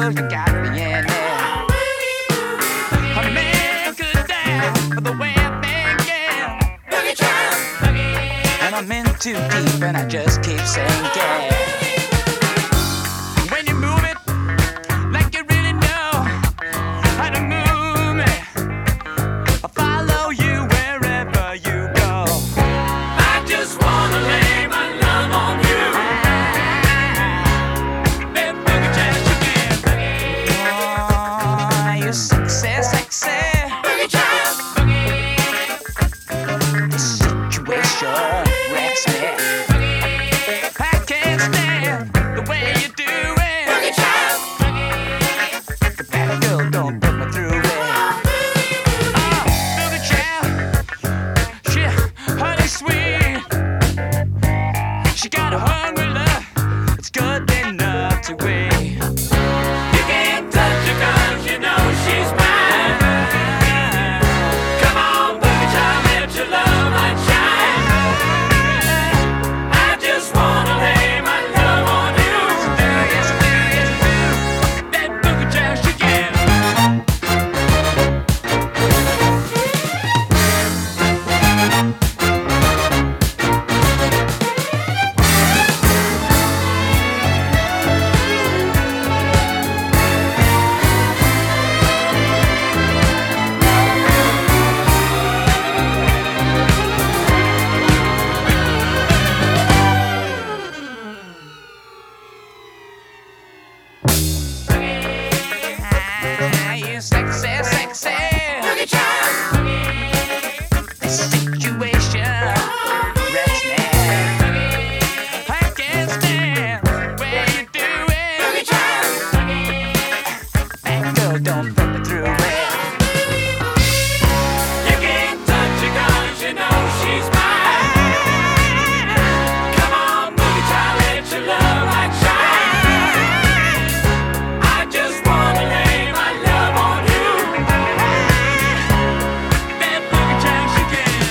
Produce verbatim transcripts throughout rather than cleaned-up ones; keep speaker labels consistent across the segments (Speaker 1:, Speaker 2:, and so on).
Speaker 1: you got me in it. I make it down for the way I'm thinking. Boogie child, boogie. And I'm in too deep and I just keep sinking. When you move it like you really know how to move me, I'll follow you wherever you go. I just wanna lay my love on you. That boogie child you give. Oh, you sexy, sexy boogie child, boogie. This situation wrecks me. I can't stand the way you do it. Boogie child, boogie. The bad girl don't put me through it. Oh, boogie child, she honey sweet. She got a hungry love, it's good enough to wait. You can't touch her 'cause you know she's mine. Come on, boogie child, let your love light shine. I just wanna lay my love on you. Yes, do, yes, do. That boogie child she give. Ah, you sexy, sexy boogie child. This situation wrecks me. I can't stand the way you do it. Boogie child. That girl don't put me through it. You can't touch her 'cause you know she's mine. Come on, boogie child, let your love light shine. I just wanna lay my love on you. That boogie child she give.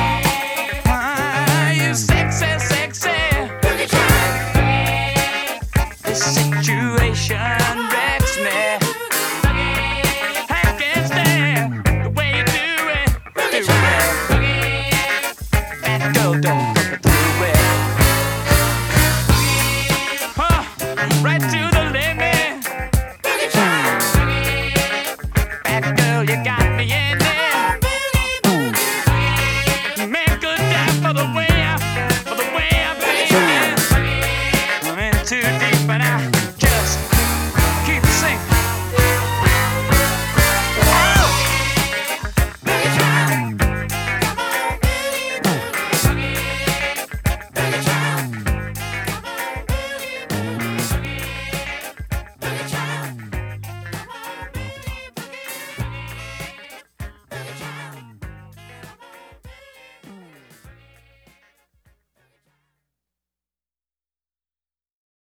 Speaker 1: Ah, you sexy, sexy boogie child. This situation wrecks me. I can't stand the way you do it. Boogie child. That girl don't put me through it. Huh, right to